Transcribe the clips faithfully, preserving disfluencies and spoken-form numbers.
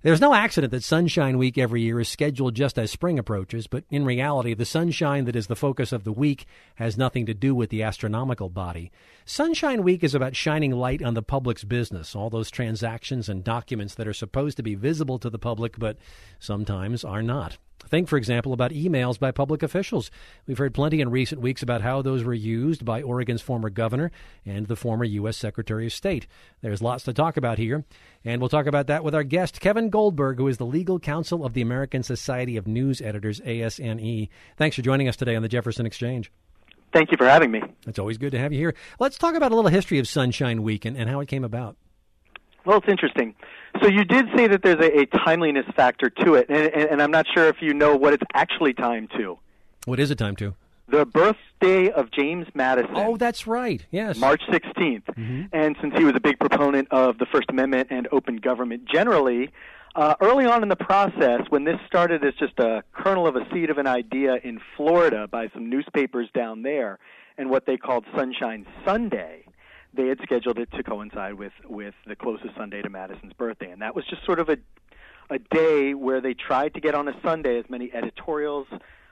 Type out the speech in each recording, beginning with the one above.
There's no accident that Sunshine Week every year is scheduled just as spring approaches, but in reality, the sunshine that is the focus of the week has nothing to do with the astronomical body. Sunshine Week is about shining light on the public's business, all those transactions and documents that are supposed to be visible to the public, but sometimes are not. Think, for example, about emails by public officials. We've heard plenty in recent weeks about how those were used by Oregon's former governor and the former U S Secretary of State. There's lots to talk about here, and we'll talk about that with our guest, Kevin Goldberg, who is the legal counsel of the American Society of News Editors, A S N E. Thanks for joining us today on the Jefferson Exchange. Thank you for having me. It's always good to have you here. Let's talk about a little history of Sunshine Week and, and how it came about. Well, it's interesting. So you did say that there's a, a timeliness factor to it, and, and, and I'm not sure if you know what it's actually timed to. What is it timed to? The birthday of James Madison. Oh, that's right. Yes. March sixteenth. Mm-hmm. And since he was a big proponent of the First Amendment and open government generally, uh, early on in the process, when this started as just a kernel of a seed of an idea in Florida by some newspapers down there, and what they called Sunshine Sunday, they had scheduled it to coincide with, with the closest Sunday to Madison's birthday. And that was just sort of a, a day where they tried to get on a Sunday as many editorials,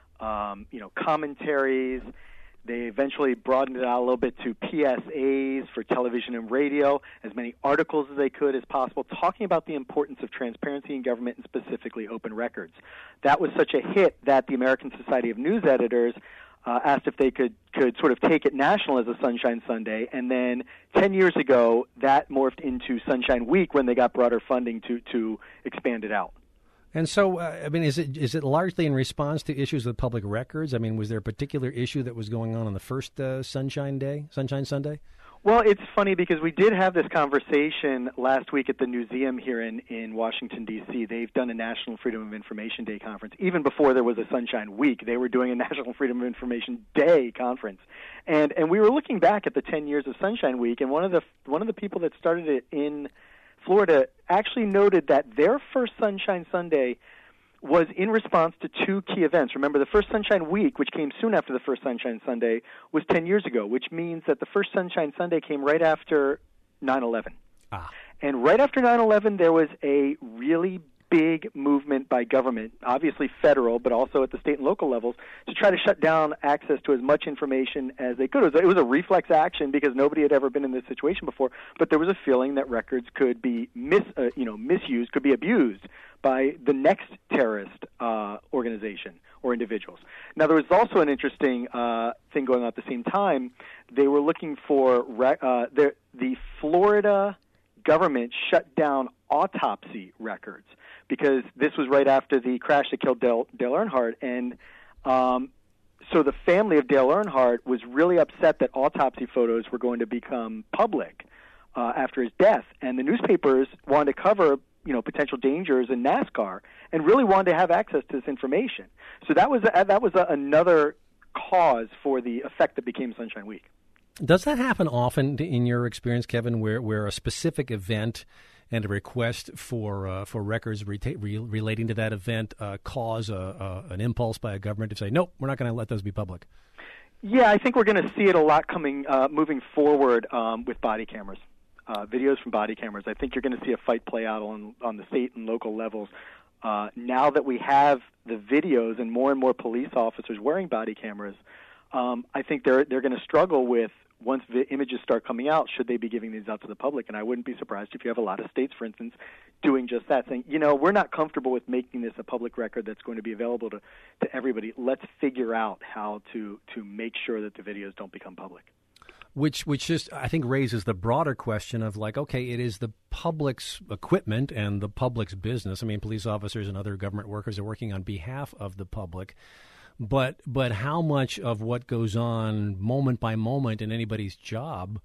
um, you know, commentaries. They eventually broadened it out a little bit to P S As for television and radio, as many articles as they could as possible, talking about the importance of transparency in government and specifically open records. That was such a hit that the American Society of News Editors Uh, asked if they could, could sort of take it national as a Sunshine Sunday, and then ten years ago, that morphed into Sunshine Week when they got broader funding to, to expand it out. And so, uh, I mean, is it is it largely in response to issues with public records? I mean, was there a particular issue that was going on on the first uh, Sunshine Day, Sunshine Sunday? Well, it's funny because we did have this conversation last week at the museum here in, in Washington, D C They've done a National Freedom of Information Day conference. Even before there was a Sunshine Week, they were doing a National Freedom of Information Day conference. And and we were looking back at the ten years of Sunshine Week, and one of the one of the people that started it in Florida actually noted that their first Sunshine Sunday was in response to two key events. Remember, the first Sunshine Week, which came soon after the first Sunshine Sunday, was ten years ago, which means that the first Sunshine Sunday came right after nine eleven. Ah. And right after nine eleven, there was a really big movement by government, obviously federal, but also at the state and local levels, to try to shut down access to as much information as they could. It was, it was a reflex action because nobody had ever been in this situation before, but there was a feeling that records could be mis, uh, you know, misused, could be abused by the next terrorist uh, organization or individuals. Now, there was also an interesting uh, thing going on at the same time. They were looking for re- uh, the, the Florida government shut down autopsy records because this was right after the crash that killed Dale, Dale Earnhardt. And um, so the family of Dale Earnhardt was really upset that autopsy photos were going to become public uh, after his death. And the newspapers wanted to cover you know, potential dangers in NASCAR and really wanted to have access to this information. So that was a, that was a, another cause for the effect that became Sunshine Week. Does that happen often in your experience, Kevin, where, where a specific event and a request for uh, for records reta- re- relating to that event uh, cause a, a, an impulse by a government to say, nope, we're not going to let those be public? Yeah, I think we're going to see it a lot coming uh, moving forward um, with body cameras. Uh, videos from body cameras. I think you're going to see a fight play out on, on the state and local levels. Uh, now that we have the videos and more and more police officers wearing body cameras, um, I think they're they're going to struggle with, once the images start coming out, should they be giving these out to the public? And I wouldn't be surprised if you have a lot of states, for instance, doing just that, saying, you know, we're not comfortable with making this a public record that's going to be available to, to everybody. Let's figure out how to, to make sure that the videos don't become public. Which which just, I think, raises the broader question of, like, okay, it is the public's equipment and the public's business. I mean, police officers and other government workers are working on behalf of the public. But but how much of what goes on moment by moment in anybody's job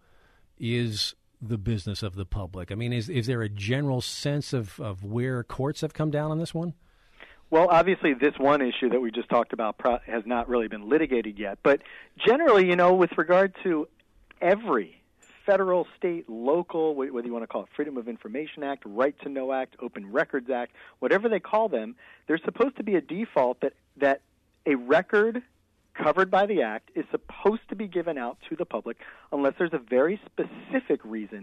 is the business of the public? I mean, is is there a general sense of, of where courts have come down on this one? Well, obviously, this one issue that we just talked about pro- has not really been litigated yet. But generally, you know, with regard to every federal, state, local, whether you want to call it Freedom of Information Act, Right to Know Act, Open Records Act, whatever they call them, there's supposed to be a default that, that a record covered by the Act is supposed to be given out to the public unless there's a very specific reason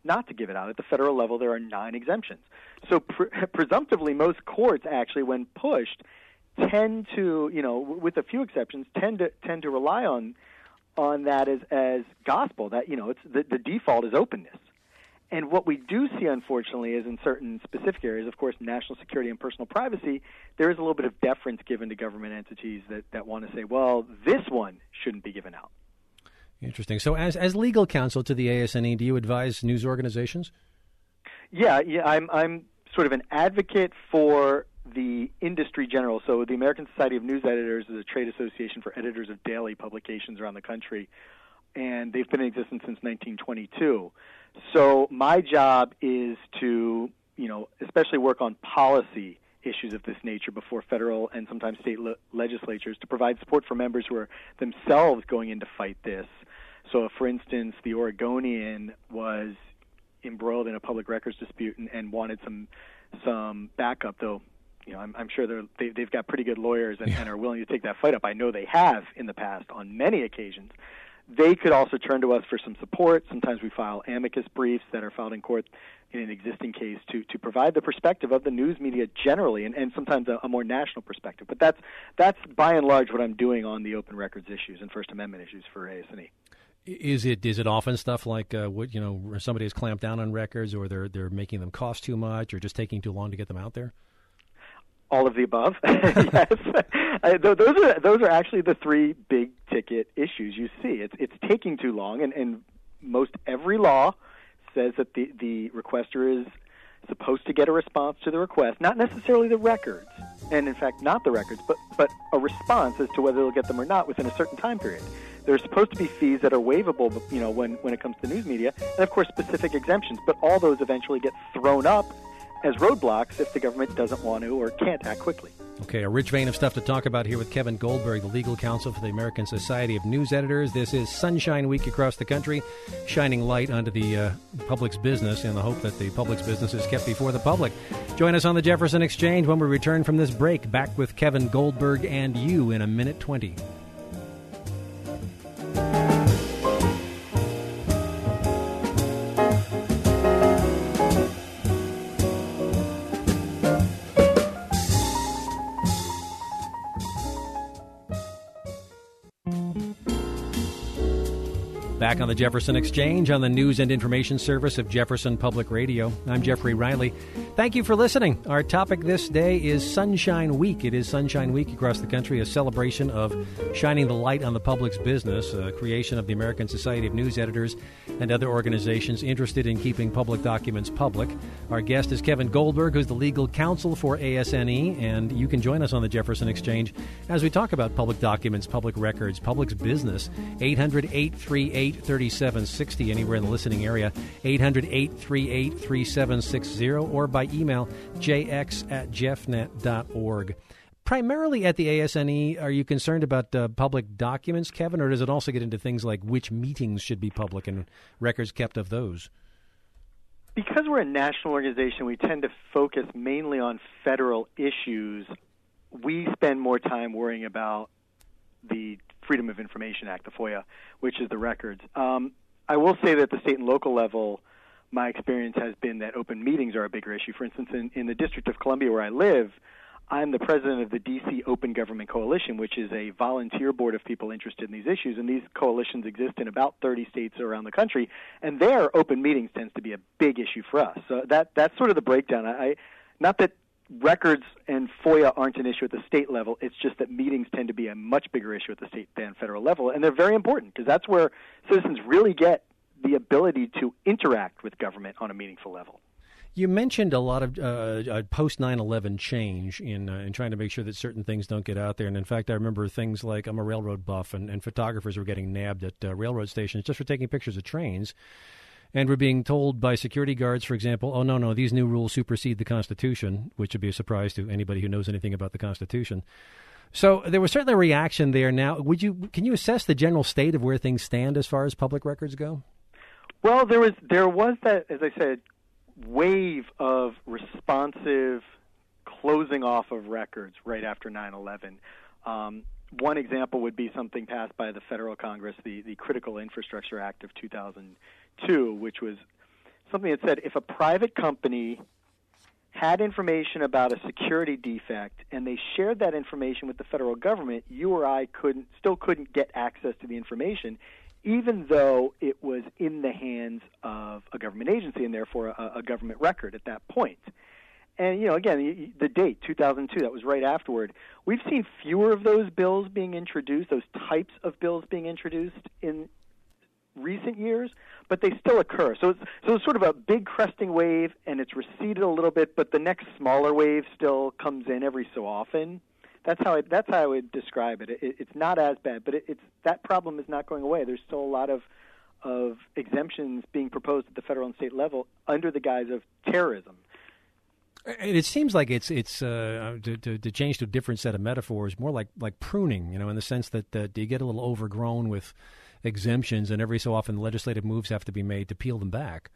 not to give it out. At the federal level, there are nine exemptions. So pre- presumptively, most courts actually, when pushed, tend to, you know, with a few exceptions, tend to tend to rely on on that as as gospel. That, you know, it's the, the default is openness. And what we do see, unfortunately, is in certain specific areas, of course, national security and personal privacy, there is a little bit of deference given to government entities that, that want to say, well, this one shouldn't be given out. Interesting. So as as legal counsel to the A S N E, do you advise news organizations? Yeah, yeah, I'm I'm sort of an advocate for the industry general. So the American Society of News Editors is a trade association for editors of daily publications around the country, and they've been in existence since nineteen twenty-two. So my job is to, you know, especially work on policy issues of this nature before federal and sometimes state le- legislatures to provide support for members who are themselves going in to fight this. So if, for instance, the Oregonian was embroiled in a public records dispute and, and wanted some some backup, though, you know, I'm, I'm sure they're, they, they've got pretty good lawyers and, yeah. and are willing to take that fight up. I know they have in the past on many occasions. They could also turn to us for some support. Sometimes we file amicus briefs that are filed in court in an existing case to, to provide the perspective of the news media generally, and, and sometimes a, a more national perspective. But that's that's by and large what I'm doing on the open records issues and First Amendment issues for A S N E. Is it is it often stuff like uh, what you know somebody has clamped down on records, or they're they're making them cost too much, or just taking too long to get them out there? All of the above. Yes, I, th- those are those are actually the three big ticket issues you see. It's it's taking too long, and, and most every law says that the the requester is supposed to get a response to the request, not necessarily the records, and in fact not the records, but but a response as to whether they'll get them or not within a certain time period. There's supposed to be fees that are waivable, you know, when when it comes to news media, and of course specific exemptions. But all those eventually get thrown up as roadblocks if the government doesn't want to or can't act quickly. Okay, a rich vein of stuff to talk about here with Kevin Goldberg, the legal counsel for the American Society of News Editors. This is Sunshine Week across the country, shining light onto the uh, public's business in the hope that the public's business is kept before the public. Join us on the Jefferson Exchange when we return from this break. Back with Kevin Goldberg and you in a minute twenty. Back on the Jefferson Exchange on the news and information service of Jefferson Public Radio. I'm Jeffrey Riley. Thank you for listening. Our topic this day is Sunshine Week. It is Sunshine Week across the country, a celebration of shining the light on the public's business, a creation of the American Society of News Editors and other organizations interested in keeping public documents public. Our guest is Kevin Goldberg, who's the legal counsel for A S N E, and you can join us on the Jefferson Exchange as we talk about public documents, public records, public's business. eight hundred, eight three eight, three seven six zero, anywhere in the listening area, eight hundred, eight three eight, three seven six zero, or by email, jx at jeffnet dot org. Primarily at the A S N E, are you concerned about uh, public documents, Kevin, or does it also get into things like which meetings should be public and records kept of those? Because we're a national organization, we tend to focus mainly on federal issues. We spend more time worrying about the Freedom of Information Act, the FOIA, which is the records. Um, I will say that at the state and local level, my experience has been that open meetings are a bigger issue. For instance, in, in the District of Columbia where I live, I'm the president of the D C Open Government Coalition, which is a volunteer board of people interested in these issues, and these coalitions exist in about thirty states around the country, and their open meetings tends to be a big issue for us. So that that's sort of the breakdown. I, not that records and FOIA aren't an issue at the state level, it's just that meetings tend to be a much bigger issue at the state than federal level, and they're very important because that's where citizens really get the ability to interact with government on a meaningful level. You mentioned a lot of uh, post nine eleven change in uh, in trying to make sure that certain things don't get out there. And in fact, I remember things like I'm a railroad buff, and, and photographers were getting nabbed at uh, railroad stations just for taking pictures of trains. And we're being told by security guards, for example, oh, no, no, these new rules supersede the Constitution, which would be a surprise to anybody who knows anything about the Constitution. So there was certainly a reaction there. Now, would you can you assess the general state of where things stand as far as public records go? Well, there was there was that, as I said, wave of responsive closing off of records right after nine eleven. Um, one example would be something passed by the federal Congress, the, the Critical Infrastructure Act of two thousand two, which was something that said if a private company had information about a security defect and they shared that information with the federal government, you or I couldn't still couldn't get access to the information, even though it was in the hands of a government agency and therefore a, a government record at that point. And, you know, again, the date, two thousand two, that was right afterward. We've seen fewer of those bills being introduced, those types of bills being introduced in recent years, but they still occur. So it's, so it's sort of a big cresting wave, and it's receded a little bit, but the next smaller wave still comes in every so often. That's how I, that's how I would describe it. it it's not as bad, but it, it's that problem is not going away. There's still a lot of of exemptions being proposed at the federal and state level under the guise of terrorism. It seems like it's it's uh, to, to, to change to a different set of metaphors, more like like pruning, you know, in the sense that uh, you get a little overgrown with exemptions, and every so often legislative moves have to be made to peel them back.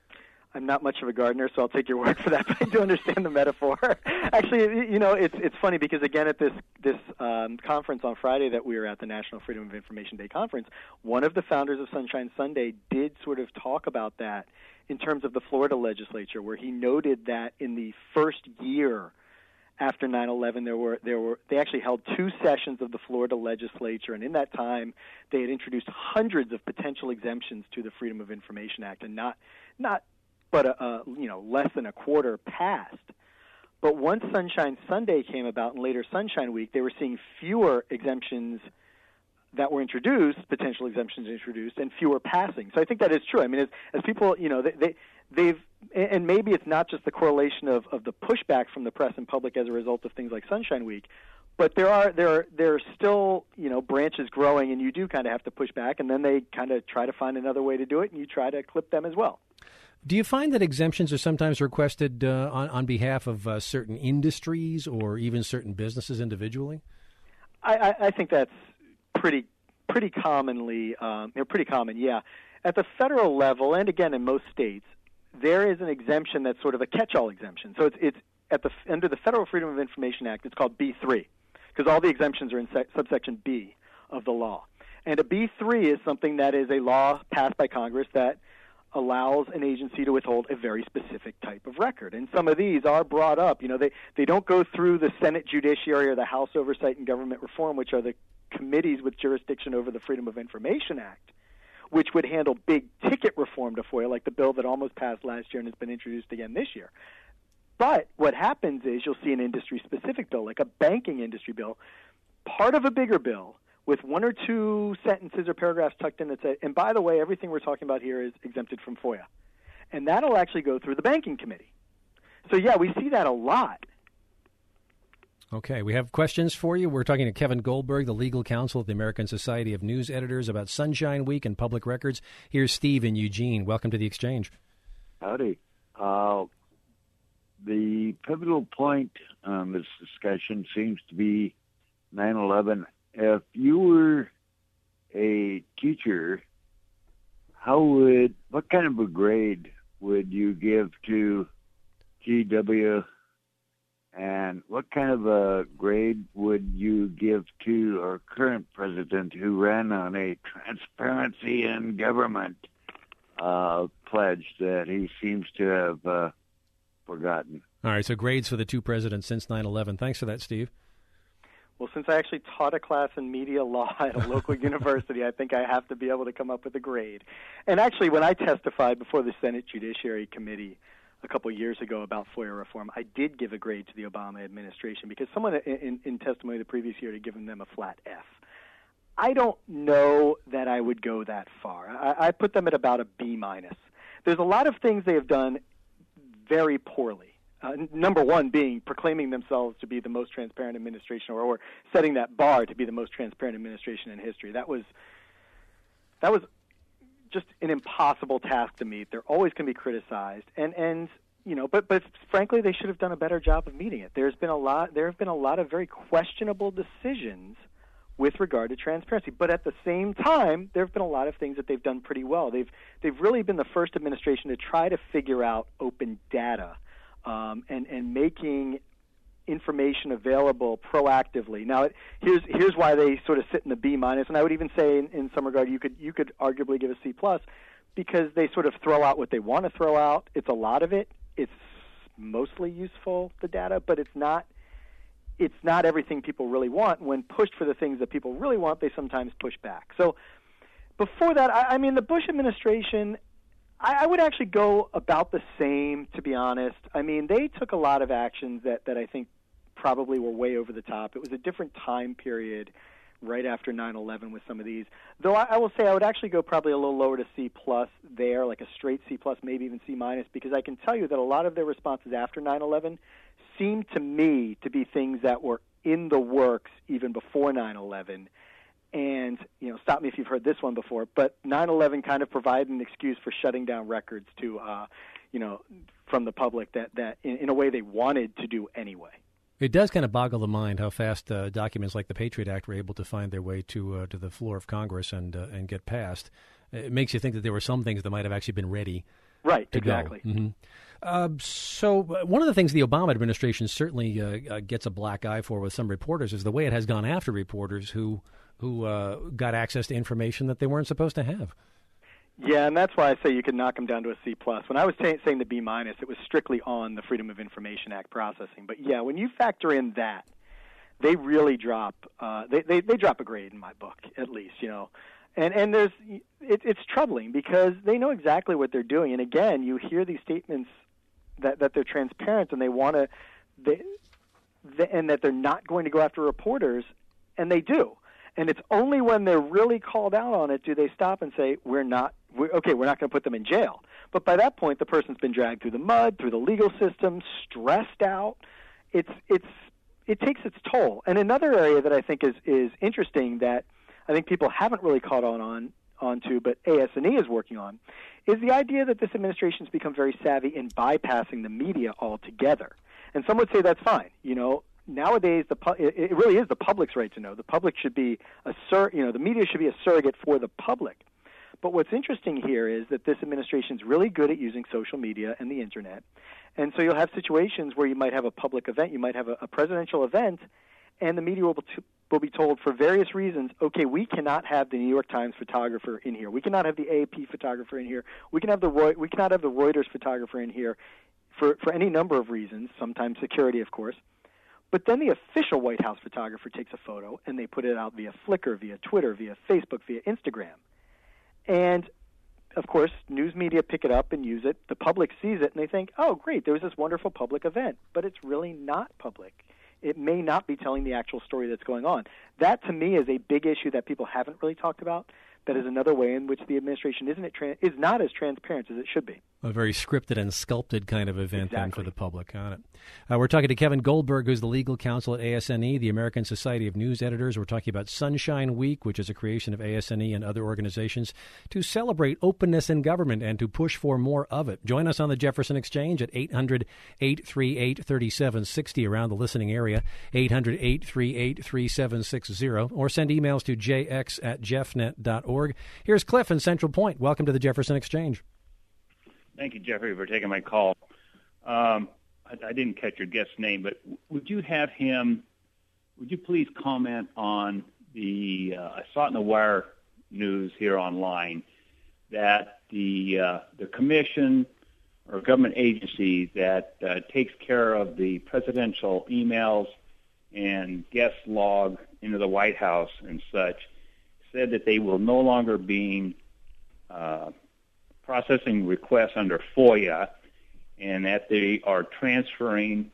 I'm not much of a gardener, so I'll take your word for that, but I do understand the metaphor. Actually, you know, it's it's funny because, again, at this, this um, conference on Friday that we were at, the National Freedom of Information Day conference, one of the founders of Sunshine Sunday did sort of talk about that in terms of the Florida legislature, where he noted that in the first year after nine eleven, there were there were they actually held two sessions of the Florida legislature, and in that time, they had introduced hundreds of potential exemptions to the Freedom of Information Act, and not not but a, a, you know less than a quarter passed. But once Sunshine Sunday came about, and later Sunshine Week, they were seeing fewer exemptions that were introduced, potential exemptions introduced, and fewer passing. So I think that is true. I mean, as, as people, you know, they, they they've and maybe it's not just the correlation of, of the pushback from the press and public as a result of things like Sunshine Week, but there are there are, there are still, you know, branches growing, and you do kind of have to push back, and then they kind of try to find another way to do it, and you try to clip them as well. Do you find that exemptions are sometimes requested uh, on, on behalf of uh, certain industries or even certain businesses individually? I, I, I think that's pretty pretty commonly, um, you know, pretty common, yeah. At the federal level, and again in most states, there is an exemption that's sort of a catch-all exemption. So it's it's at the under the Federal Freedom of Information Act, it's called B three, because all the exemptions are in sec, subsection B of the law. And a B three is something that is a law passed by Congress that allows an agency to withhold a very specific type of record. And some of these are brought up. You know, they, they don't go through the Senate Judiciary or the House Oversight and Government Reform, which are the committees with jurisdiction over the Freedom of Information Act, which would handle big-ticket reform to FOIA, like the bill that almost passed last year and has been introduced again this year. But what happens is you'll see an industry-specific bill, like a banking industry bill, part of a bigger bill, with one or two sentences or paragraphs tucked in that say, and by the way, everything we're talking about here is exempted from FOIA. And that'll actually go through the Banking Committee. So, yeah, we see that a lot. Okay, we have questions for you. We're talking to Kevin Goldberg, the legal counsel of the American Society of News Editors, about Sunshine Week and public records. Here's Steve in Eugene. Welcome to the Exchange. Howdy. Uh, the pivotal point on this discussion seems to be nine eleven. If you were a teacher, how would, what kind of a grade would you give to G W, and what kind of a grade would you give to our current president, who ran on a transparency in government uh, pledge that he seems to have uh, forgotten? All right, so grades for the two presidents since nine eleven. Thanks for that, Steve. Well, since I actually taught a class in media law at a local university, I think I have to be able to come up with a grade. And actually, when I testified before the Senate Judiciary Committee a couple years ago about FOIA reform, I did give a grade to the Obama administration because someone in, in testimony the previous year had given them a flat F. I don't know that I would go that far. I, I put them at about a B minus. There's a lot of things they have done very poorly. Uh, number one being proclaiming themselves to be the most transparent administration, or, or setting that bar to be the most transparent administration in history. That was that was just an impossible task to meet. They're always going to be criticized, and and you know, but but frankly, they should have done a better job of meeting it. There's been a lot. There have been a lot of very questionable decisions with regard to transparency, but at the same time, there have been a lot of things that they've done pretty well. They've they've really been the first administration to try to figure out open data. Um, and, and making information available proactively. Now, it, here's here's why they sort of sit in the B minus, and I would even say in, in some regard you could you could arguably give a C plus, because they sort of throw out what they want to throw out. It's a lot of it. It's mostly useful, the data, but it's not it's not everything people really want. When pushed for the things that people really want, they sometimes push back. So before that, I, I mean, the Bush administration, I, I would actually go about the same, to be honest. I mean, they took a lot of actions that, that I think probably were way over the top. It was a different time period right after nine eleven with some of these. Though I, I will say I would actually go probably a little lower to C plus there, like a straight C plus, maybe even C minus, because I can tell you that a lot of their responses after nine eleven seemed to me to be things that were in the works even before nine eleven. And, you know, stop me if you've heard this one before, but nine eleven kind of provided an excuse for shutting down records to, uh, you know, from the public that, that in, in a way they wanted to do anyway. It does kind of boggle the mind how fast uh, documents like the Patriot Act were able to find their way to uh, to the floor of Congress and uh, and get passed. It makes you think that there were some things that might have actually been ready. Right, to exactly. Go. Mm-hmm. Uh, so uh, one of the things the Obama administration certainly uh, uh, gets a black eye for with some reporters is the way it has gone after reporters who who uh, got access to information that they weren't supposed to have. Yeah, and that's why I say you could knock them down to a C plus. When I was t- saying the B minus, it was strictly on the Freedom of Information Act processing. But yeah, when you factor in that, they really drop. Uh, they, they they drop a grade in my book, at least. You know, and and there's it, it's troubling because they know exactly what they're doing. And again, you hear these statements that that they're transparent and they want to, they, they and that they're not going to go after reporters, and they do. And it's only when they're really called out on it do they stop and say, we're not, we're, okay, we're not going to put them in jail. But by that point, the person's been dragged through the mud, through the legal system, stressed out. It's, it's, it takes its toll. And another area that I think is, is interesting that I think people haven't really caught on, on onto, but A S N E is working on, is the idea that this administration has become very savvy in bypassing the media altogether. And some would say that's fine. You know, nowadays, the pu- it, it really is the public's right to know. The public should be a sur- you know, the media should be a surrogate for the public. But what's interesting here is that this administration is really good at using social media and the internet. And so you'll have situations where you might have a public event, you might have a, a presidential event, and the media will be, t- will be told for various reasons, okay, we cannot have the New York Times photographer in here. We cannot have the A P photographer in here. We can have the Roy- we cannot have the Reuters photographer in here for, for any number of reasons, sometimes security, of course. But then the official White House photographer takes a photo, and they put it out via Flickr, via Twitter, via Facebook, via Instagram. And, of course, news media pick it up and use it. The public sees it, and they think, oh, great, there was this wonderful public event. But it's really not public. It may not be telling the actual story that's going on. That, to me, is a big issue that people haven't really talked about. That is another way in which the administration isn't it tra- is not as transparent as it should be. A very scripted and sculpted kind of event exactly. then for the public. Got it. Uh, we're talking to Kevin Goldberg, who's the legal counsel at A S N E, the American Society of News Editors. We're talking about Sunshine Week, which is a creation of A S N E and other organizations to celebrate openness in government and to push for more of it. Join us on the Jefferson Exchange at eight hundred, eight three eight, three seven six zero around the listening area, eight hundred, eight three eight, three seven six zero, or send emails to j x at jeffnet dot org. Here's Cliff in Central Point. Welcome to the Jefferson Exchange. Thank you, Jeffrey, for taking my call. Um, I, I didn't catch your guest's name, but would you have him, would you please comment on the, uh, I saw it in the Wire news here online, that the uh, the commission or government agency that uh, takes care of the presidential emails and guest log into the White House and such said that they will no longer be uh, processing requests under FOIA, and that they are transferring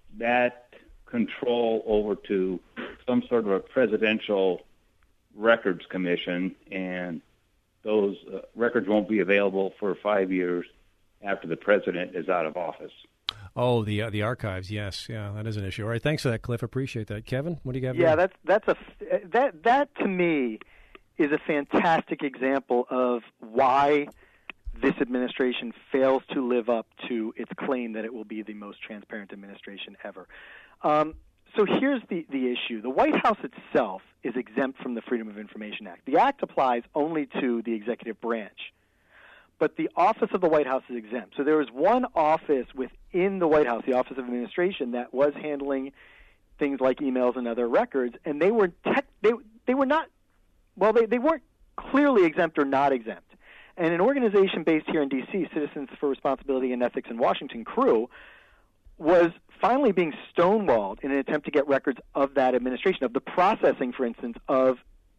that control over to some sort of a presidential records commission, and those uh, records won't be available for five years after the president is out of office. Oh, the uh, the archives, yes, yeah, that is an issue. All right, thanks for that, Cliff. Appreciate that, Kevin. What do you got? Yeah, there? that's that's a that that to me is a fantastic example of why this administration fails to live up to its claim that it will be the most transparent administration ever. Um, so here's the, the issue. The White House itself is exempt from the Freedom of Information Act. The act applies only to the executive branch, but the office of the White House is exempt. So there was one office within the White House, the Office of Administration, that was handling things like emails and other records, and they were tech, they they were not well, they, they weren't clearly exempt or not exempt. And an organization based here in D C, Citizens for Responsibility and Ethics in Washington, C R E W, was finally being stonewalled in an attempt to get records of that administration, of the processing, for instance, of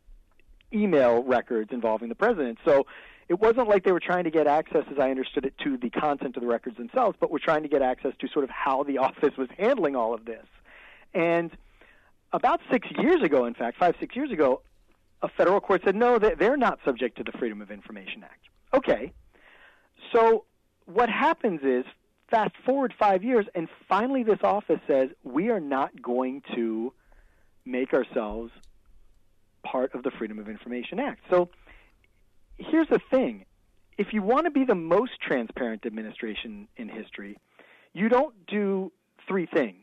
email records involving the president. So it wasn't like they were trying to get access, as I understood it, to the content of the records themselves, but were trying to get access to sort of how the office was handling all of this. And about six years ago, in fact, five, six years ago, a federal court said, no, they're not subject to the Freedom of Information Act. Okay. So what happens is, fast forward five years, and finally this office says, we are not going to make ourselves part of the Freedom of Information Act. So here's the thing. If you want to be the most transparent administration in history, you don't do three things.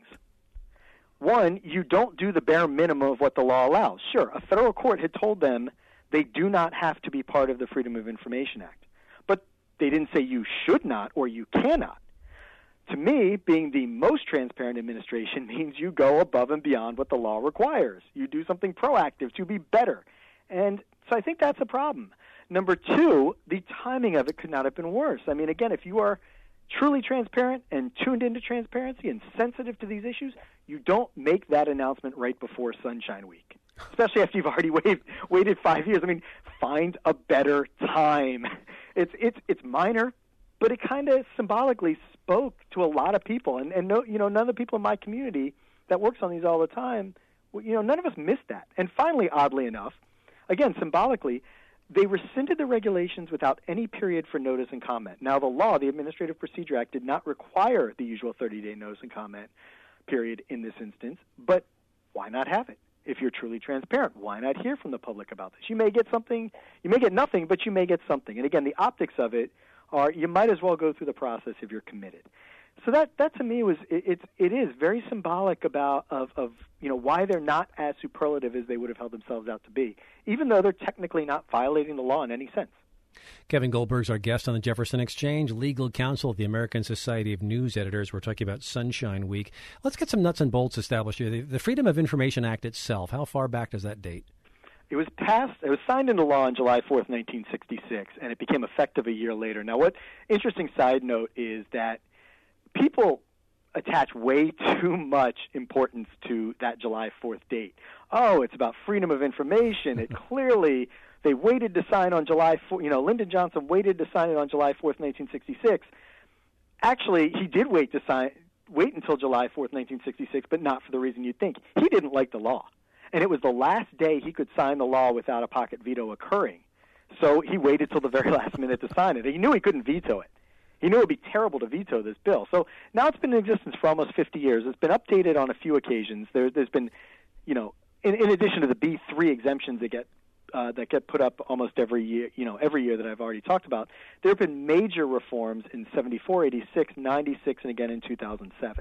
One, you don't do the bare minimum of what the law allows. Sure, a federal court had told them they do not have to be part of the Freedom of Information Act. But they didn't say you should not or you cannot. To me, being the most transparent administration means you go above and beyond what the law requires. You do something proactive to be better. And so I think that's a problem. Number two, the timing of it could not have been worse. I mean, again, if you are truly transparent and tuned into transparency and sensitive to these issues, you don't make that announcement right before Sunshine Week, especially after you've already waited, waited five years. I mean, find a better time. It's it's it's minor, but it kind of symbolically spoke to a lot of people. And, and no, you know, none of the people in my community that works on these all the time, you know, none of us missed that. And finally, oddly enough, again, symbolically, they rescinded the regulations without any period for notice and comment. Now, the law, the Administrative Procedure Act, did not require the usual thirty-day notice and comment period in this instance, but why not have it? If you're truly transparent, why not hear from the public about this? You may get something, you may get nothing, but you may get something. And again, the optics of it are you might as well go through the process if you're committed. So that, that to me was it, it, it is very symbolic about of, of you know why they're not as superlative as they would have held themselves out to be, even though they're technically not violating the law in any sense. Kevin Goldberg's our guest on the Jefferson Exchange, legal counsel of the American Society of News Editors. We're talking about Sunshine Week. Let's get some nuts and bolts established here. The, the Freedom of Information Act itself, how far back does that date? It was passed, it was signed into law on July fourth, nineteen sixty-six, and it became effective a year later. Now, what interesting side note is that people attach way too much importance to that July fourth date. Oh, it's about freedom of information. It clearly, they waited to sign on July fourth, you know, Lyndon Johnson waited to sign it on July fourth, nineteen sixty-six. Actually, he did wait to sign, wait until July fourth, nineteen sixty-six, but not for the reason you'd think. He didn't like the law. And it was the last day he could sign the law without a pocket veto occurring. So he waited till the very last minute to sign it. He knew he couldn't veto it. He knew it would be terrible to veto this bill. So now it's been in existence for almost fifty years. It's been updated on a few occasions. There, there's been, you know, in, in addition to the B three exemptions that get uh, that get put up almost every year, you know, every year that I've already talked about, there have been major reforms in seventy-four, eighty-six, ninety-six, and again in two thousand seven.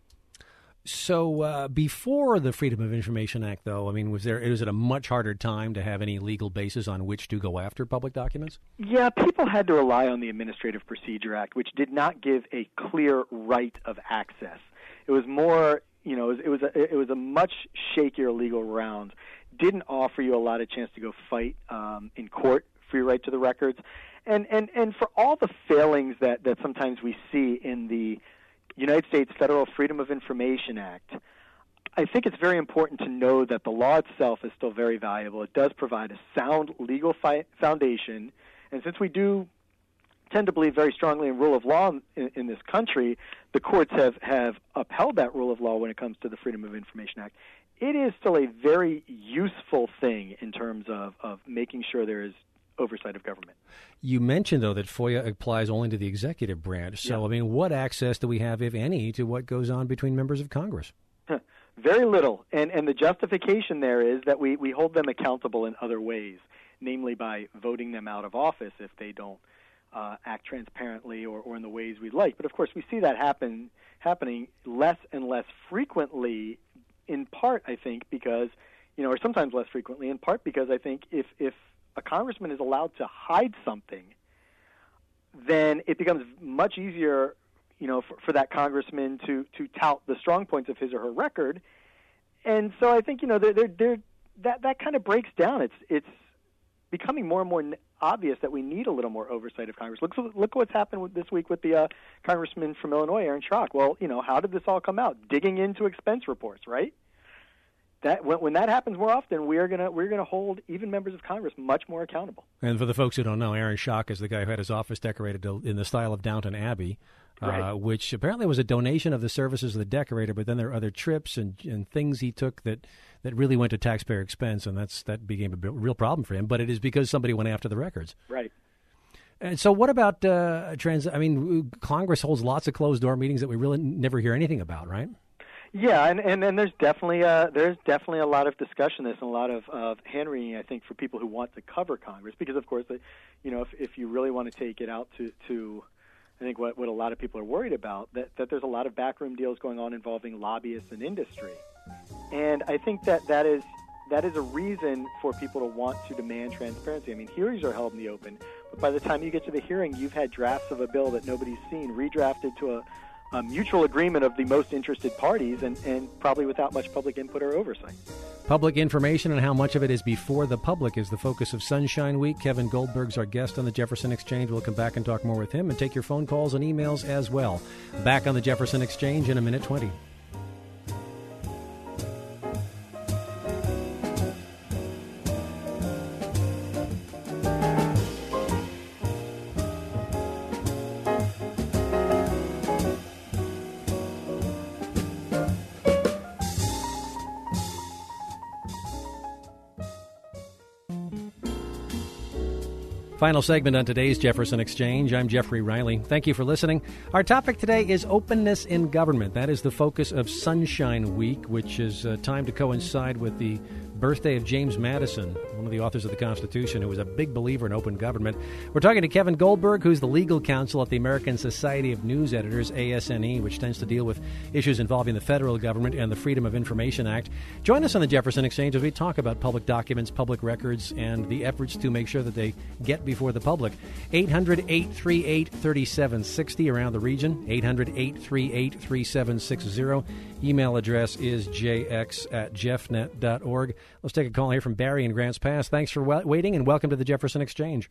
So uh, before the Freedom of Information Act, though, I mean, was there was it a much harder time to have any legal basis on which to go after public documents? Yeah, people had to rely on the Administrative Procedure Act, which did not give a clear right of access. It was more, you know, it was, it was a, it was a much shakier legal round. Didn't offer you a lot of chance to go fight um, in court for your right to the records, and and and for all the failings that that sometimes we see in the United States Federal Freedom of Information Act, I think it's very important to know that the law itself is still very valuable. It does provide a sound legal fi- foundation, and since we do tend to believe very strongly in rule of law in, in this country, the courts have, have upheld that rule of law when it comes to the Freedom of Information Act. It is still a very useful thing in terms of, of making sure there is oversight of government. You mentioned, though, that FOIA applies only to the executive branch. So, yeah. I mean, what access do we have, if any, to what goes on between members of Congress? Very little. And and the justification there is that we, we hold them accountable in other ways, namely by voting them out of office if they don't uh, act transparently or, or in the ways we'd like. But, of course, we see that happen happening less and less frequently, in part, I think, because, you know, or sometimes less frequently, in part because I think if if a congressman is allowed to hide something, then it becomes much easier, you know, for, for that congressman to, to tout the strong points of his or her record. And so I think, you know, they're, they're, they're, that that kind of breaks down. It's it's becoming more and more obvious that we need a little more oversight of Congress. Look, look what's happened with, this week with the uh, congressman from Illinois, Aaron Schock. Well, you know, how did this all come out? Digging into expense reports, right? That when, when that happens more often, we are gonna we're gonna hold even members of Congress much more accountable. And for the folks who don't know, Aaron Schock is the guy who had his office decorated in the style of Downton Abbey, right. uh, which apparently was a donation of the services of the decorator. But then there are other trips and, and things he took that, that really went to taxpayer expense, and that's that became a real problem for him. But it is because somebody went after the records. Right. And so, what about uh, trans? I mean, Congress holds lots of closed door meetings that we really never hear anything about, right? Yeah, and, and, and there's definitely a, there's definitely a lot of discussion this and a lot of, of hand wringing, I think, for people who want to cover Congress, because of course, you know, if if you really want to take it out to, to I think what, what a lot of people are worried about, that, that there's a lot of backroom deals going on involving lobbyists and industry, and I think that that is that is a reason for people to want to demand transparency. I mean, hearings are held in the open, but by the time you get to the hearing, you've had drafts of a bill that nobody's seen redrafted to a A mutual agreement of the most interested parties, and, and probably without much public input or oversight. Public information and how much of it is before the public is the focus of Sunshine Week. Kevin Goldberg's our guest on the Jefferson Exchange. We'll come back and talk more with him and take your phone calls and emails as well. Back on the Jefferson Exchange in a minute twenty. Final segment on today's Jefferson Exchange. I'm Jeffrey Riley. Thank you for listening. Our topic today is openness in government. That is the focus of Sunshine Week, which is uh, timed to coincide with the birthday of James Madison, one of the authors of the Constitution, who was a big believer in open government. We're talking to Kevin Goldberg, who's the legal counsel at the American Society of News Editors, A S N E, which tends to deal with issues involving the federal government and the Freedom of Information Act. Join us on the Jefferson Exchange as we talk about public documents, public records, and the efforts to make sure that they get before the public. eight hundred, eight three eight, three seven six zero around the region, eight hundred, eight three eight, three seven six zero. Email address is j x at jeffnet dot org. Let's take a call here from Barry in Grants Pass. Thanks for waiting, and welcome to the Jefferson Exchange.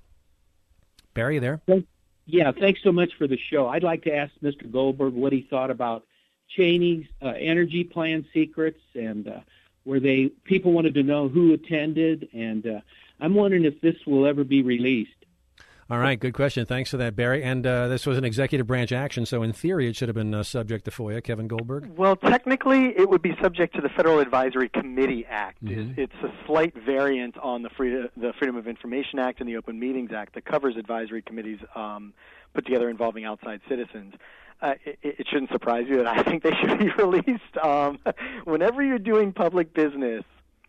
Barry, there? Yeah, thanks so much for the show. I'd like to ask Mister Goldberg what he thought about Cheney's uh, energy plan secrets, and uh, where they people wanted to know who attended, and uh, I'm wondering if this will ever be released. All right, good question. Thanks for that, Barry. And uh, this was an executive branch action, so in theory it should have been uh, subject to FOIA. Kevin Goldberg? Well, technically it would be subject to the Federal Advisory Committee Act. Mm-hmm. It's a slight variant on the Freedom, the Freedom of Information Act and the Open Meetings Act that covers advisory committees um, put together involving outside citizens. Uh, it, it shouldn't surprise you that I think they should be released. Um, whenever you're doing public business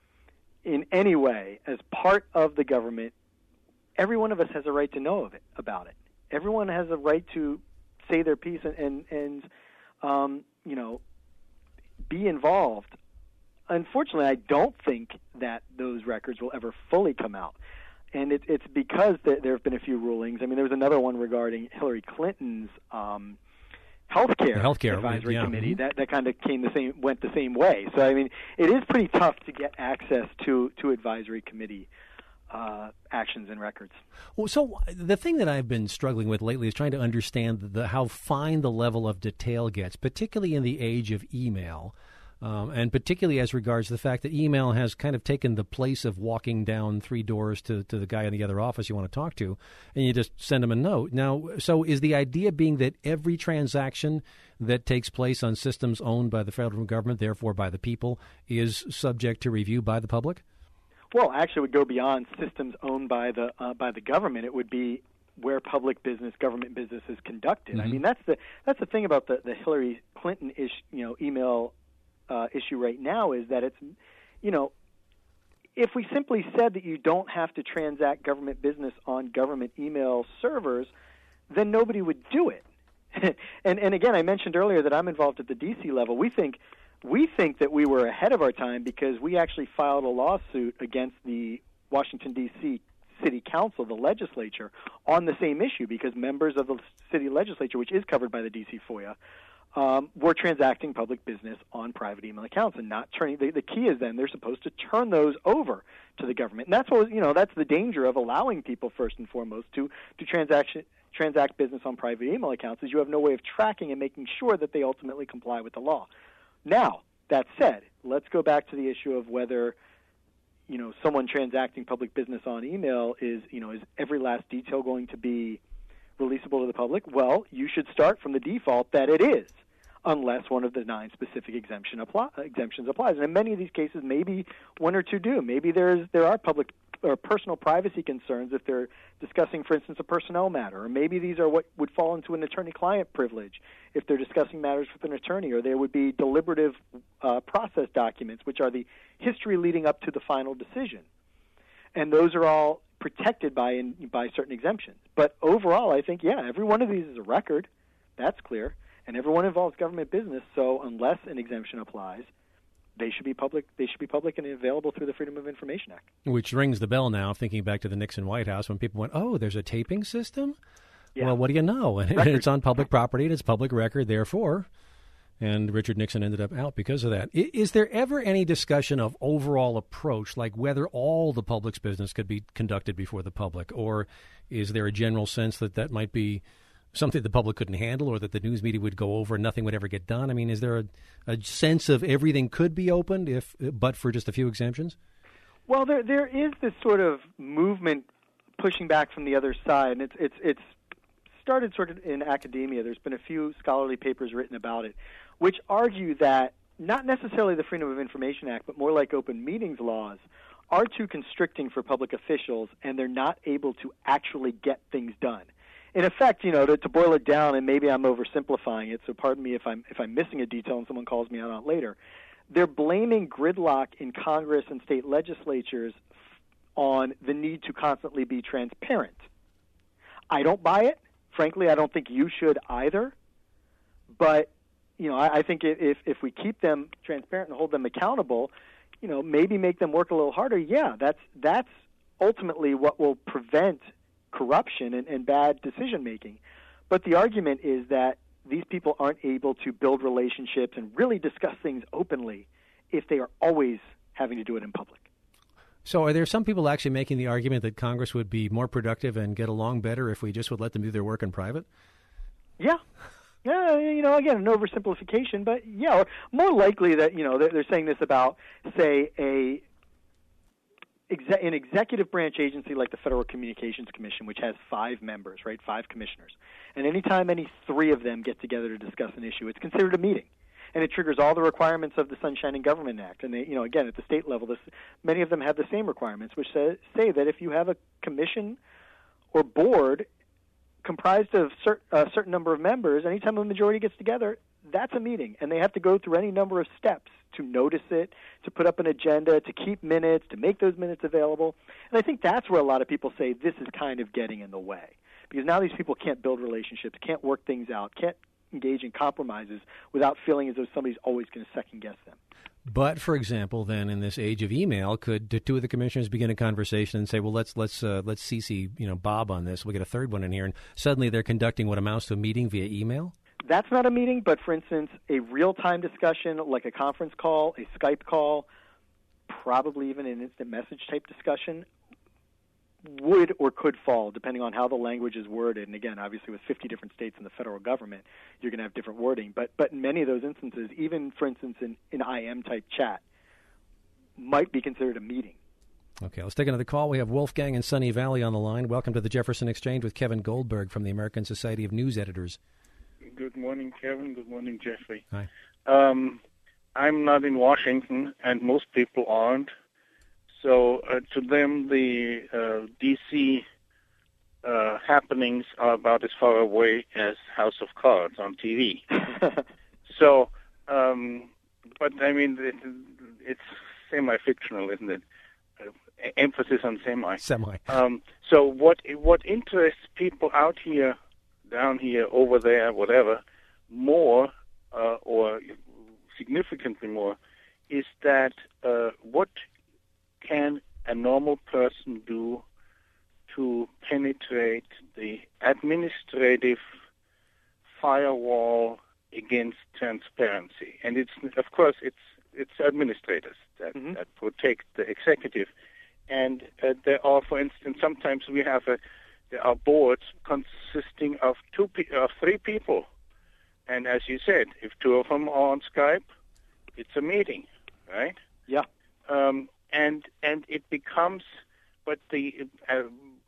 in any way as part of the government, every one of us has a right to know of it, about it. Everyone has a right to say their piece and, and, and um, you know, be involved. Unfortunately, I don't think that those records will ever fully come out. And it, it's because there, there have been a few rulings. I mean, there was another one regarding Hillary Clinton's um, healthcare, healthcare advisory yeah. committee mm-hmm. that, that kind of came the same went the same way. So I mean, it is pretty tough to get access to, to advisory committee Uh, actions and records. Well, so the thing that I've been struggling with lately is trying to understand the, how fine the level of detail gets, particularly in the age of email, um, and particularly as regards the fact that email has kind of taken the place of walking down three doors to, to the guy in the other office you want to talk to, and you just send him a note. Now, so is the idea being that every transaction that takes place on systems owned by the federal government, therefore by the people, is subject to review by the public? Well, actually, it would go beyond systems owned by the uh, by the government. It would be where public business, government business is conducted. Mm-hmm. I mean, that's the that's the thing about the, the Hillary Clinton ish, you know, email uh, issue right now is that it's, you know, if we simply said that you don't have to transact government business on government email servers, then nobody would do it. and and again, I mentioned earlier that I'm involved at the D C level. We think. We think that we were ahead of our time because we actually filed a lawsuit against the Washington, D C City Council, the legislature, on the same issue because members of the city legislature, which is covered by the D C FOIA, um, were transacting public business on private email accounts and not turning. The, the key is then they're supposed to turn those over to the government, and that's what you know. That's the danger of allowing people first and foremost to to transaction transact business on private email accounts, is you have no way of tracking and making sure that they ultimately comply with the law. Now, that said, let's go back to the issue of whether you know someone transacting public business on email is you know is every last detail going to be releasable to the public? Well, you should start from the default that it is, unless one of the nine specific exemption apply, exemptions applies. And in many of these cases, maybe one or two do. Maybe there's there are public or personal privacy concerns if they're discussing, for instance, a personnel matter. Or maybe these are what would fall into an attorney-client privilege if they're discussing matters with an attorney. Or there would be deliberative uh, process documents, which are the history leading up to the final decision. And those are all protected by in, by certain exemptions. But overall, I think, yeah, every one of these is a record. That's clear. And everyone involves government business, so unless an exemption applies, they should be public. They should be public and available through the Freedom of Information Act. Which rings the bell now, thinking back to the Nixon White House when people went, "Oh, there's a taping system." Yeah. Well, what do you know? And it's on public property and it's public record, therefore. And Richard Nixon ended up out because of that. Is there ever any discussion of overall approach, like whether all the public's business could be conducted before the public, or is there a general sense that that might be something the public couldn't handle, or that the news media would go over and nothing would ever get done? I mean, is there a, a sense of everything could be opened, if but for just a few exemptions? Well, there there is this sort of movement pushing back from the other side, and it's it's it's started sort of in academia. There's been a few scholarly papers written about it, which argue that not necessarily the Freedom of Information Act, but more like open meetings laws, are too constricting for public officials, and they're not able to actually get things done. In effect, you know, to, to boil it down, and maybe I'm oversimplifying it, so pardon me if I'm if I'm missing a detail and someone calls me out on it later, they're blaming gridlock in Congress and state legislatures on the need to constantly be transparent. I don't buy it. Frankly, I don't think you should either. But, you know, I, I think if if we keep them transparent and hold them accountable, you know, maybe make them work a little harder, yeah, that's that's ultimately what will prevent corruption and, and bad decision-making. But the argument is that these people aren't able to build relationships and really discuss things openly if they are always having to do it in public. So are there some people actually making the argument that Congress would be more productive and get along better if we just would let them do their work in private? Yeah. Yeah, you know, again, an oversimplification, but yeah, or more likely that, you know, they're, they're saying this about, say, a Exe- an executive branch agency like the Federal Communications Commission, which has five members, right, five commissioners. And anytime any three of them get together to discuss an issue, it's considered a meeting. And it triggers all the requirements of the Sunshine and Government Act. And, they, you know, again, at the state level, this, many of them have the same requirements, which say, say that if you have a commission or board comprised of cert, a certain number of members, anytime a majority gets together, that's a meeting. And they have to go through any number of steps to notice it, to put up an agenda, to keep minutes, to make those minutes available. And I think that's where a lot of people say this is kind of getting in the way. Because now these people can't build relationships, can't work things out, can't engage in compromises without feeling as though somebody's always going to second-guess them. But, for example, then in this age of email, could the two of the commissioners begin a conversation and say, well, let's let's uh, let's C C you know Bob on this. We'll get a third one in here, and suddenly they're conducting what amounts to a meeting via email? That's not a meeting, but, for instance, a real-time discussion like a conference call, a Skype call, probably even an instant message-type discussion would or could fall, depending on how the language is worded. And, again, obviously with fifty different states in the federal government, you're going to have different wording. But but in many of those instances, even, for instance, in an I M-type chat, might be considered a meeting. Okay, let's take another call. We have Wolfgang in Sunny Valley on the line. Welcome to the Jefferson Exchange with Kevin Goldberg from the American Society of News Editors. Good morning, Kevin. Good morning, Jeffrey. Hi. Um, I'm not in Washington, and most people aren't. So uh, to them, the uh, D C uh, happenings are about as far away as House of Cards on T V. so, um, but I mean, it, it's semi-fictional, isn't it? Uh, emphasis on semi. Semi. Um, so what what interests people out here, down here, over there, whatever, more uh, or significantly more, is that uh, what can a normal person do to penetrate the administrative firewall against transparency. And it's, of course, it's it's administrators that, mm-hmm. that protect the executive. And uh, there are, for instance, sometimes we have a, there are boards consisting of two, pe- of three people. And as you said, if two of them are on Skype, it's a meeting, right? Yeah. Um, and and it becomes, but the uh,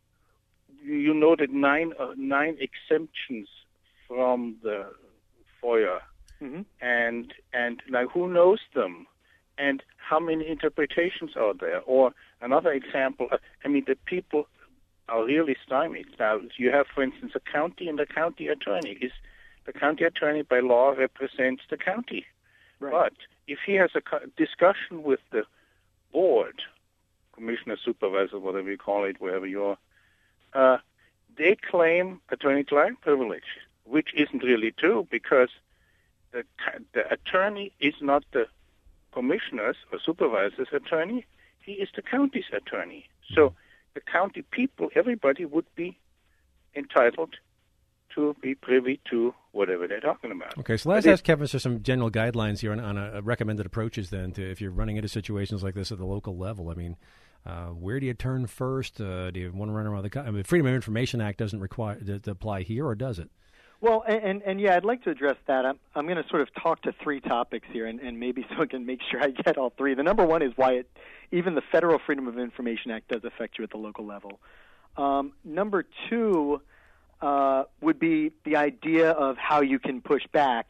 you noted nine uh, nine exemptions from the FOIA, mm-hmm. and and now who knows them, and how many interpretations are there? Or another example, uh, I mean, the people are really stymied. Now you have, for instance, a county and a county attorney. Is the county attorney by law represents the county, right. But if he has a co- discussion with the board, commissioner, supervisor, whatever you call it, wherever you are, uh, they claim attorney-client privilege, which isn't really true because the the attorney is not the commissioner's or supervisor's attorney. He is the county's attorney. So the county people, everybody would be entitled to be privy to whatever they're talking about. Okay, so let's but ask Kevin for some general guidelines here on, on a, recommended approaches then to if you're running into situations like this at the local level. I mean, uh, where do you turn first? Uh, do you want to run around the country? I mean, the Freedom of Information Act doesn't require to, to apply here, or does it? Well, and, and, and yeah, I'd like to address that. I'm, I'm going to sort of talk to three topics here, and, and maybe so I can make sure I get all three. The number one is why it, even the Federal Freedom of Information Act does affect you at the local level. Um, number two uh, would be the idea of how you can push back.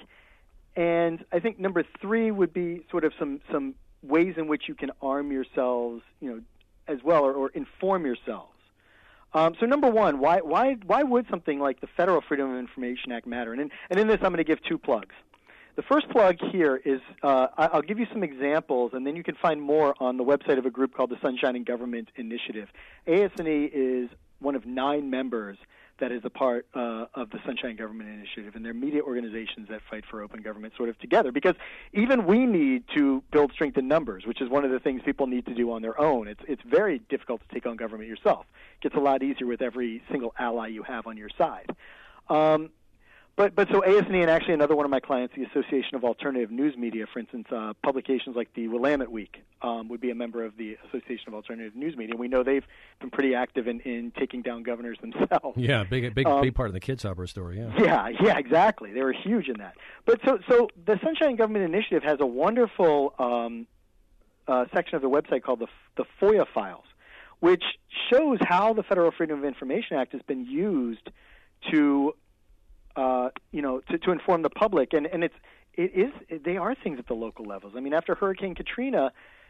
And I think number three would be sort of some, some ways in which you can arm yourselves, you know, as well, or, or inform yourselves. Um, so number one, why why why would something like the Federal Freedom of Information Act matter? And in, and in this, I'm going to give two plugs. The first plug here is uh, I'll give you some examples, and then you can find more on the website of a group called the Sunshine in Government Initiative. A S N E is one of nine members that is a part uh, of the Sunshine Government Initiative, and they're media organizations that fight for open government sort of together, because even we need to build strength in numbers, which is one of the things people need to do on their own. It's it's very difficult to take on government yourself. It gets a lot easier with every single ally you have on your side. Um, But but so A S N E and actually another one of my clients, the Association of Alternative News Media, for instance, uh, publications like the Willamette Week um, would be a member of the Association of Alternative News Media. We know they've been pretty active in, in taking down governors themselves. Yeah, big big um, big part of the Kid Harbor story. Yeah, yeah, yeah, exactly. They were huge in that. But so so the Sunshine Government Initiative has a wonderful um, uh, section of their website called the the FOIA Files, which shows how the Federal Freedom of Information Act has been used to Uh, you know, to, to inform the public, and, and it's it is they are things at the local levels. I mean, after Hurricane Katrina,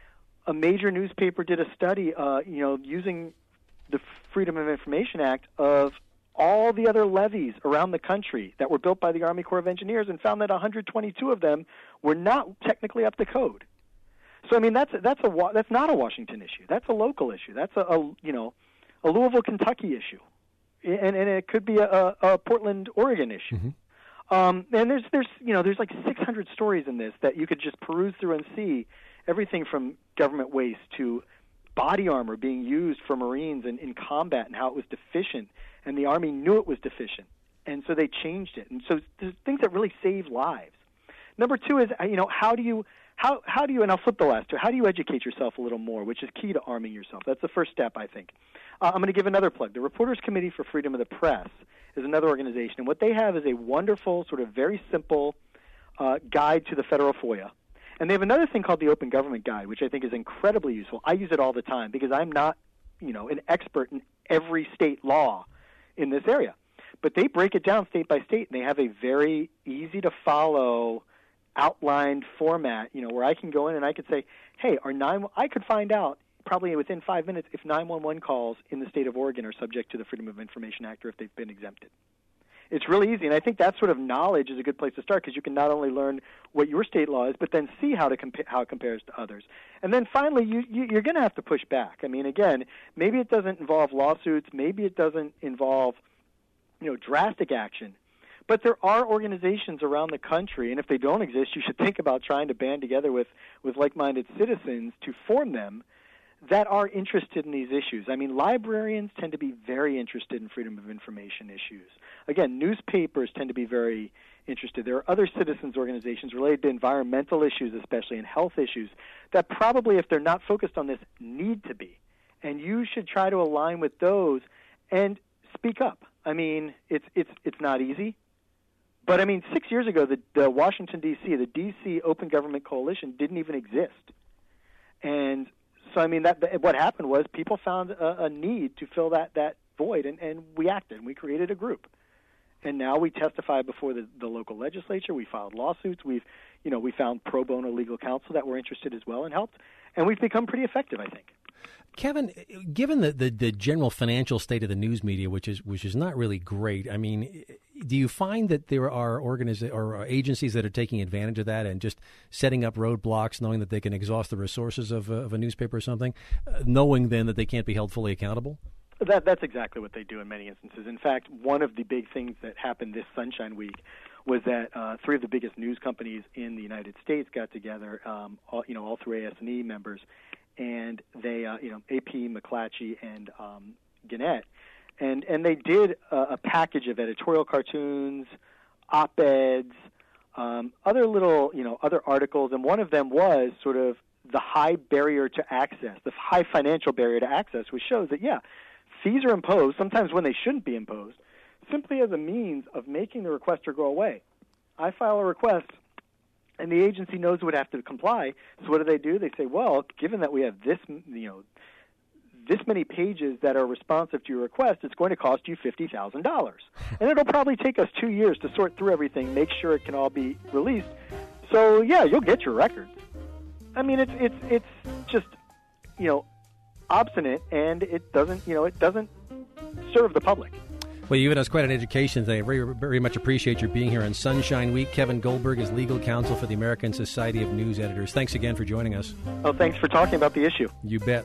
a major newspaper did a study, uh, you know, using the Freedom of Information Act of all the other levees around the country that were built by the Army Corps of Engineers, and found that one hundred twenty-two of them were not technically up to code. So, I mean, that's that's a that's not a Washington issue. That's a local issue. That's a, a you know a Louisville, Kentucky issue. And, and it could be a, a Portland, Oregon issue. Mm-hmm. Um, and there's, there's, you know, there's like six hundred stories in this that you could just peruse through and see everything from government waste to body armor being used for Marines in, in combat and how it was deficient, and the Army knew it was deficient, and so they changed it. And so there's things that really save lives. Number two is, you know, how do you how how do you, and I'll flip the last two, how do you educate yourself a little more, which is key to arming yourself. That's the first step, I think. Uh, I'm going to give another plug. The Reporters Committee for Freedom of the Press is another organization, and what they have is a wonderful, sort of very simple uh, guide to the federal FOIA. And they have another thing called the Open Government Guide, which I think is incredibly useful. I use it all the time because I'm not, you know, an expert in every state law in this area. But they break it down state by state, and they have a very easy-to-follow outlined format, you know, where I can go in and I could say, hey, are nine, I could find out probably within five minutes if nine one one calls in the state of Oregon are subject to the Freedom of Information Act or if they've been exempted. It's really easy, and I think that sort of knowledge is a good place to start because you can not only learn what your state law is, but then see how to compa- how it compares to others. And then finally, you, you, you're going to have to push back. I mean, again, maybe it doesn't involve lawsuits, maybe it doesn't involve, you know, drastic action, but there are organizations around the country, and if they don't exist, you should think about trying to band together with, with like-minded citizens to form them that are interested in these issues. I mean, librarians tend to be very interested in freedom of information issues. Again, newspapers tend to be very interested. There are other citizens organizations related to environmental issues, especially, and health issues, that probably, if they're not focused on this, need to be. And you should try to align with those and speak up. I mean, it's it's it's not easy. But, I mean, six years ago, the, the Washington, D C, the D C Open Government Coalition didn't even exist. And so, I mean, that, that what happened was people found a, a need to fill that, that void, and, and we acted, and we created a group. And now we testify before the, the local legislature. We filed lawsuits. We've, you know, we found pro bono legal counsel that were interested as well and helped. And we've become pretty effective, I think. Kevin, given the, the, the general financial state of the news media, which is which is not really great, I mean, do you find that there are organiza- or agencies that are taking advantage of that and just setting up roadblocks, knowing that they can exhaust the resources of, uh, of a newspaper or something, uh, knowing then that they can't be held fully accountable? That That's exactly what they do in many instances. In fact, one of the big things that happened this Sunshine Week was that uh, three of the biggest news companies in the United States got together, um, all, you know, all three A S and E members, and they, uh, you know, A P, McClatchy, and um, Gannett, and and they did a, a package of editorial cartoons, op-eds, um, other little, you know, other articles, and one of them was sort of the high barrier to access, the high financial barrier to access, which shows that, yeah, fees are imposed, sometimes when they shouldn't be imposed, simply as a means of making the requester go away. I file a request, and the agency knows would have to comply. So what do they do? They say, well, given that we have this, you know, this many pages that are responsive to your request, it's going to cost you fifty thousand dollars. And it'll probably take us two years to sort through everything, make sure it can all be released. So, yeah, you'll get your records. I mean, it's it's it's just, you know, obstinate, and it doesn't, you know, it doesn't serve the public. Well, you've given us quite an education today. I very, very much appreciate your being here on Sunshine Week. Kevin Goldberg is legal counsel for the American Society of News Editors. Thanks again for joining us. Oh, thanks for talking about the issue. You bet.